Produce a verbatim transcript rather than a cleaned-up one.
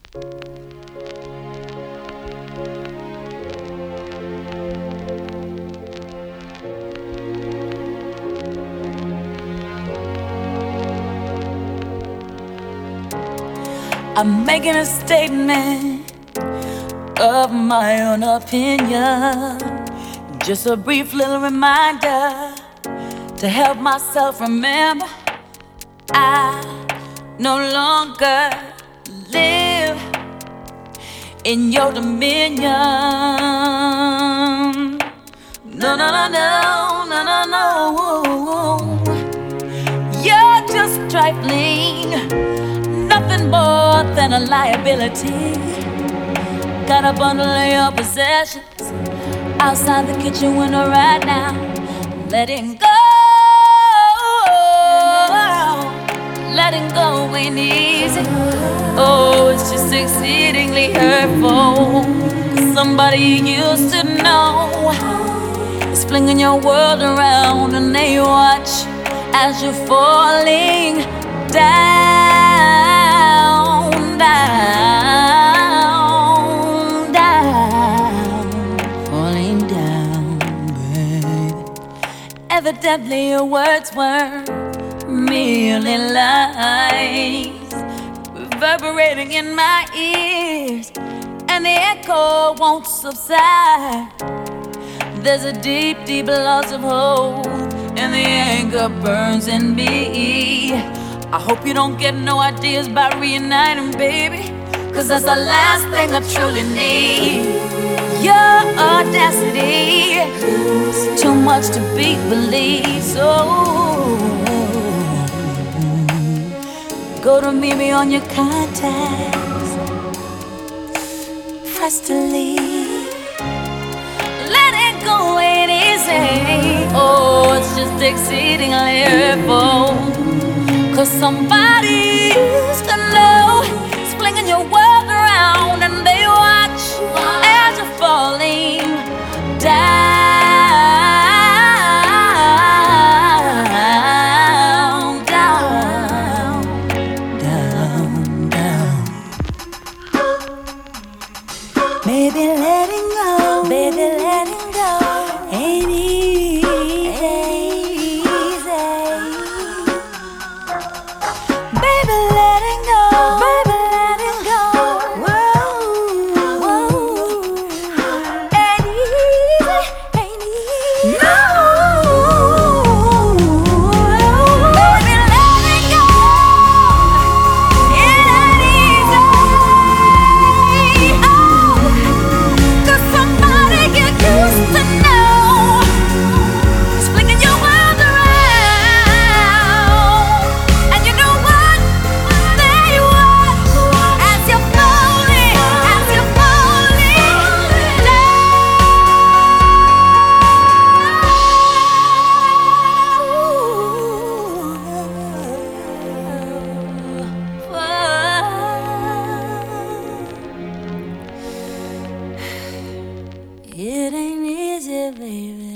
I'm making a statement of my own opinion. Just a brief little reminder to help myself remember I no longer live in your dominion. No, no, no, no, no, no, no. You're just trifling, nothing more than a liability. Got a bundle of your possessions outside the kitchen window right now. Letting go, letting go ain't easy. Oh, it's just exceedingly hurtful. Somebody you used to know is flinging your world around, and they watch as you're falling down, down, down, falling down, baby. Evidently your words were merely lies, reverberating in my ears, and the echo won't subside. There's a deep, deep loss of hope, and the anger burns in me. I hope you don't get no ideas about reuniting, baby, 'cause that's the last thing I truly need. Your audacity is too much to be believed. So go to meet me on your contacts, press delete. Let it go ain't easy. Oh, it's just exceedingly hurtful. 'Cause somebody used to know is flinging your world around, and they watch as you're falling down, down, down, down. Baby, letting go, baby, letting go ain't easy. Baby, letting go, baby, letting go. Whoa, whoa. Ain't easy, ain't easy. No. Baby, letting go. It ain't easy. Oh, 'cause somebody get used to know is flinging your world around, and you know what? They watch as you're falling, as you're falling down. It ain't easy, baby.